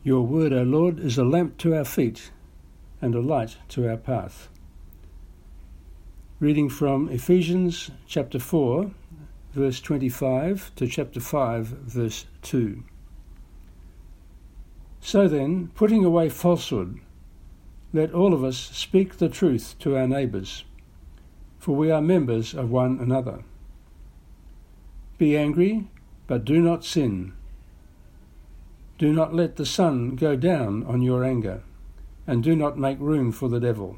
Your word, O Lord, is a lamp to our feet and a light to our path. Reading from Ephesians chapter 4, verse 25 to chapter 5, verse 2. So then, putting away falsehood, let all of us speak the truth to our neighbours, for we are members of one another. Be angry, but do not sin. Do not let the sun go down on your anger, and do not make room for the devil.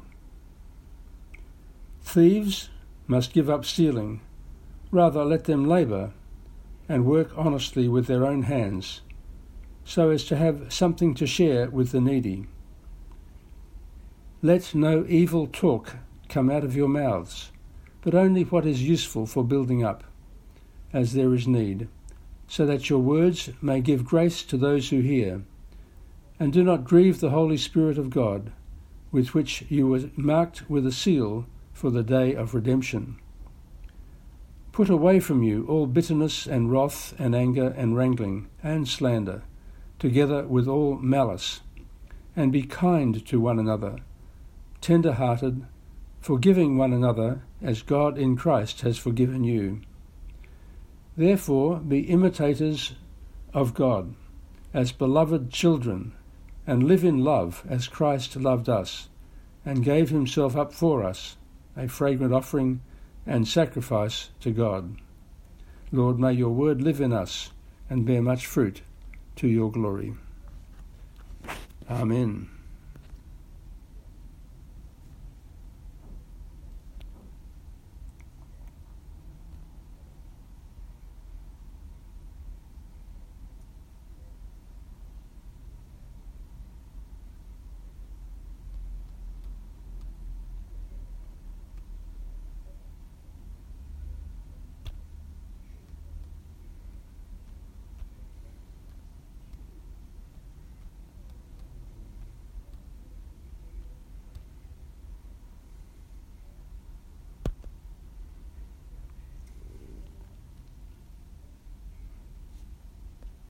Thieves must give up stealing. Rather let them labour and work honestly with their own hands, so as to have something to share with the needy. Let no evil talk come out of your mouths, but only what is useful for building up, as there is need, so that your words may give grace to those who hear. And do not grieve the Holy Spirit of God, with which you were marked with a seal for the day of redemption. Put away from you all bitterness and wrath and anger and wrangling and slander, together with all malice, and be kind to one another, tender-hearted, forgiving one another as God in Christ has forgiven you. Therefore be imitators of God, as beloved children, and live in love as Christ loved us, and gave himself up for us, a fragrant offering and sacrifice to God. Lord, may your word live in us and bear much fruit to your glory. Amen.